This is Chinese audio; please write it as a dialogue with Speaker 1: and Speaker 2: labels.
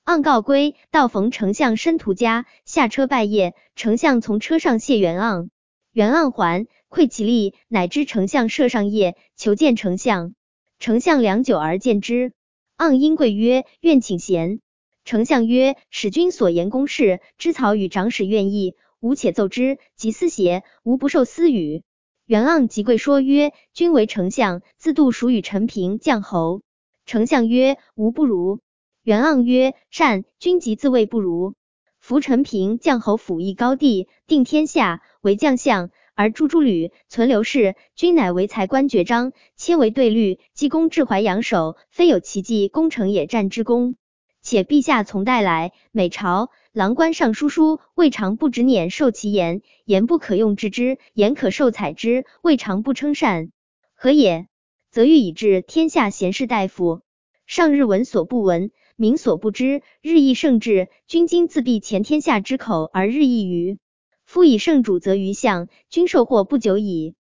Speaker 1: 盎告归，到逢丞相申屠家，下车拜谒。丞相从车上谢元盎，元盎还，愧其礼，乃知丞相设上谒，求见丞相。丞相良久而见之。盎因跪曰：愿请贤。丞相曰：使君所言公事，知曹与长史愿意，吾且奏之，即私邪？吾不受私语。元盎即跪说曰：君为丞相，自度属与陈平、将侯。丞相曰：吾不如。元盎曰：善，君即自谓不如。夫陈平、将侯辅邑高地，定天下，为将相，而诸吕、存刘氏，均乃为才官爵章，切为对律，积功至淮阳守，非有奇迹攻城野战之功。且陛下从代来，每朝郎官尚书未尝不执辇受其言，言不可用治之，言可受采之，未尝不称善。何也？则欲以治天下贤士大夫。上日闻所不闻，民所不知，日益盛至，君今自闭前天下之口而日益愚。夫以圣主则于相，君受祸不久矣。